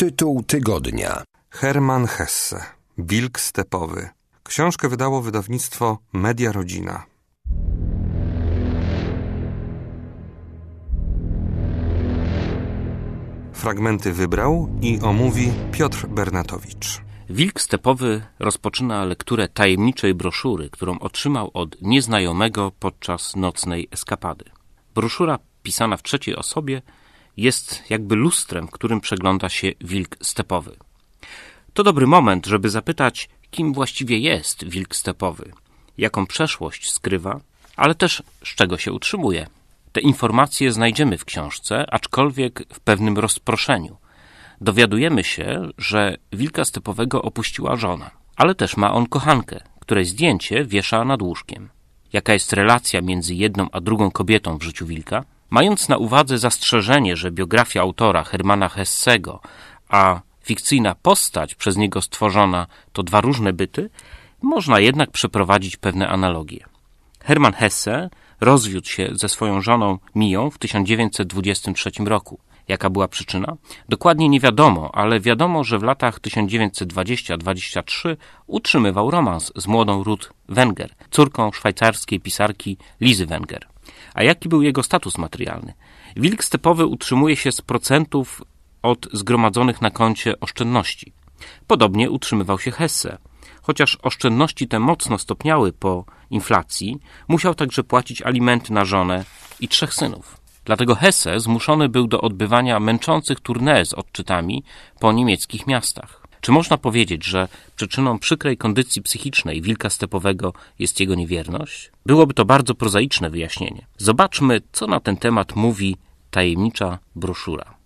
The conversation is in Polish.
Tytuł tygodnia. Hermann Hesse. Wilk stepowy. Książkę wydało wydawnictwo Media Rodzina. Fragmenty wybrał i omówi Piotr Bernatowicz. Wilk stepowy rozpoczyna lekturę tajemniczej broszury, którą otrzymał od nieznajomego podczas nocnej eskapady. Broszura, pisana w trzeciej osobie, jest jakby lustrem, w którym przegląda się wilk stepowy. To dobry moment, żeby zapytać, kim właściwie jest wilk stepowy, jaką przeszłość skrywa, ale też z czego się utrzymuje. Te informacje znajdziemy w książce, aczkolwiek w pewnym rozproszeniu. Dowiadujemy się, że wilka stepowego opuściła żona, ale też ma on kochankę, której zdjęcie wiesza nad łóżkiem. Jaka jest relacja między jedną a drugą kobietą w życiu wilka? Mając na uwadze zastrzeżenie, że biografia autora Hermanna Hessego, a fikcyjna postać przez niego stworzona to dwa różne byty, można jednak przeprowadzić pewne analogie. Hermann Hesse rozwiódł się ze swoją żoną Miją w 1923 roku. Jaka była przyczyna? Dokładnie nie wiadomo, ale wiadomo, że w latach 1920-23 utrzymywał romans z młodą Ruth Wenger, córką szwajcarskiej pisarki Lizy Wenger. A jaki był jego status materialny? Wilk stepowy utrzymuje się z procentów od zgromadzonych na koncie oszczędności. Podobnie utrzymywał się Hesse. Chociaż oszczędności te mocno stopniały po inflacji, musiał także płacić alimenty na żonę i 3 synów. Dlatego Hesse zmuszony był do odbywania męczących tournée z odczytami po niemieckich miastach. Czy można powiedzieć, że przyczyną przykrej kondycji psychicznej wilka stepowego jest jego niewierność? Byłoby to bardzo prozaiczne wyjaśnienie. Zobaczmy, co na ten temat mówi tajemnicza broszura.